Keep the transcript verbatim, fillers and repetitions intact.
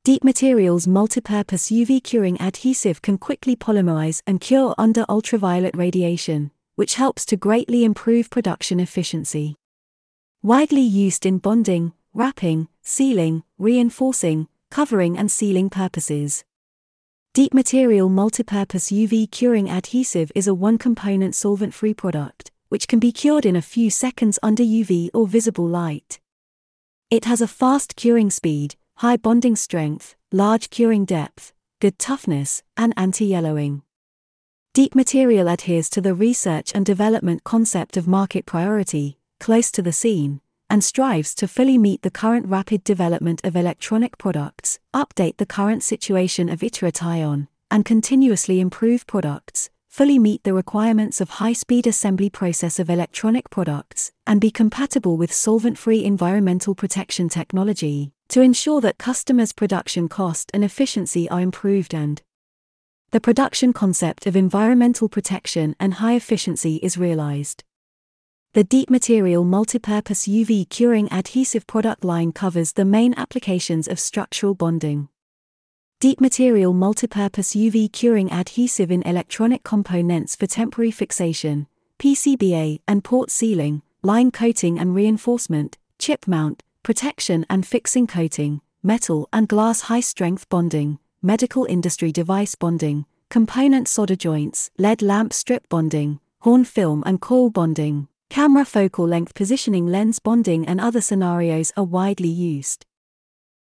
Deep Materials multipurpose U V curing adhesive can quickly polymerize and cure under ultraviolet radiation, which helps to greatly improve production efficiency. Widely used in bonding, wrapping, sealing, reinforcing, covering and sealing purposes. Deep Material multipurpose U V curing adhesive is a one-component solvent-free product, which can be cured in a few seconds under U V or visible light. It has a fast curing speed, high bonding strength, large curing depth, good toughness, and anti-yellowing. Deep Material adheres to the research and development concept of market priority, close to the scene, and strives to fully meet the current rapid development of electronic products, update the current situation of iterate-ion, and continuously improve products, fully meet the requirements of high-speed assembly process of electronic products, and be compatible with solvent-free environmental protection technology, to ensure that customers' production cost and efficiency are improved and the production concept of environmental protection and high efficiency is realized. The Deep Material multipurpose U V curing adhesive product line covers the main applications of structural bonding. Deep Material multipurpose U V curing adhesive in electronic components for temporary fixation, P C B A and port sealing, line coating and reinforcement, chip mount, protection and fixing coating, metal and glass high-strength bonding, medical industry device bonding, component solder joints, L E D lamp strip bonding, horn film and coil bonding, camera focal length positioning lens bonding and other scenarios are widely used.